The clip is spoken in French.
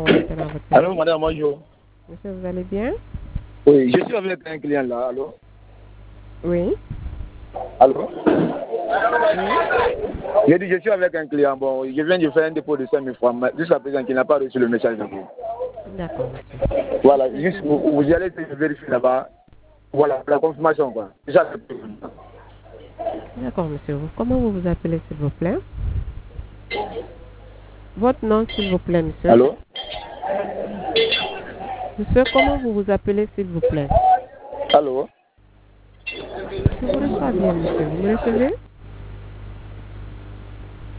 maintenant votre place. Allô, madame, bonjour. Monsieur, vous allez bien? Oui, je suis avec un client là, allô? Oui. Allô? Oui. J'ai dit, je suis avec un client, bon, je viens de faire un dépôt de 5 000 francs, mais jusqu'à présent, il n'a pas reçu le message de vous. D'accord, monsieur. Voilà, juste, vous allez vérifier là-bas, voilà, la confirmation, quoi. C'est ça. D'accord, monsieur. Comment vous vous appelez, s'il vous plaît? Votre nom, s'il vous plaît, monsieur. Allô? Monsieur, comment vous vous appelez, s'il vous plaît? Allô? Je vous reçois bien, monsieur. Vous me recevez?